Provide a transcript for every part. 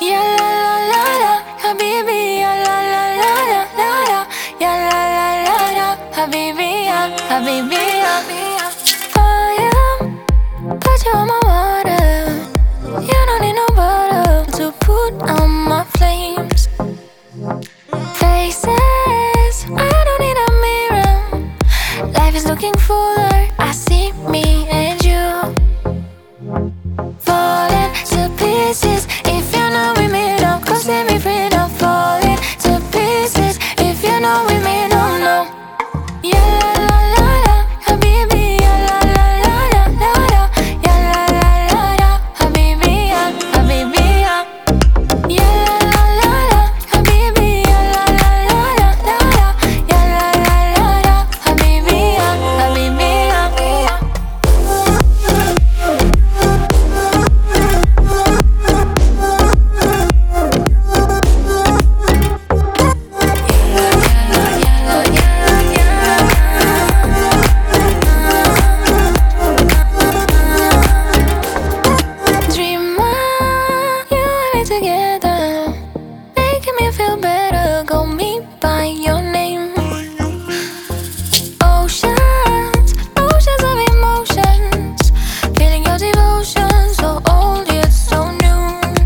Ya la la la la, habibi, ya la la la la la la, ya la la la la, habibi, ya, habibi, ya. Fire, put you on my water. You don't need no butter to put on my flames. Faces, I don't need a mirror. Life is looking fuller. I see me and you falling to pieces. If you know we made up, cause let me free up. Falling to pieces. If you know we made up, no. Ya la la la, habibi, ya la la la la la la, ya la la la la, habibi, ya, habibi, ya. Ya la la la, habibi, ya la la la la la la, ya la la la la, habibi, ya, habibi, ya. Dreamer, you and me together, making me feel better. Call me by your name. Oceans, oceans of emotions, feeling your devotion, so old yet so new.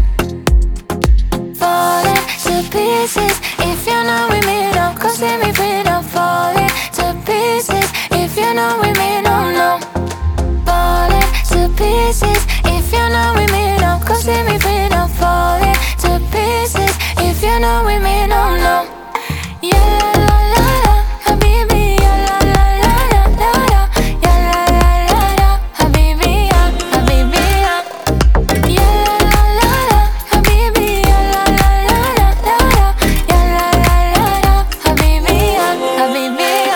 Falling to pieces. If you know we made up, cause let me free up. Falling to pieces. If you know we made up, no. Falling to pieces. If you know we made up, cause let me free up. Falling to pieces. If you know we made up, no. Ya la la la, habibi, ya la la la la la la, ya la la la la, habibi, ya, habibi, ya. Ya la la la, habibi, ya la la la la la la, ya la la la la, habibi, ya, habibi, ya.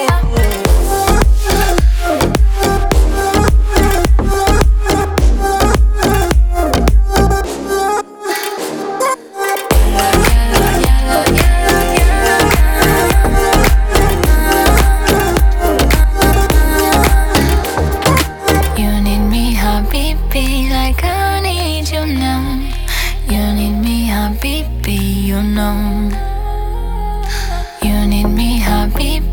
You need me, habibi, like I need you now. You need me, habibi, you know. You need me, habibi.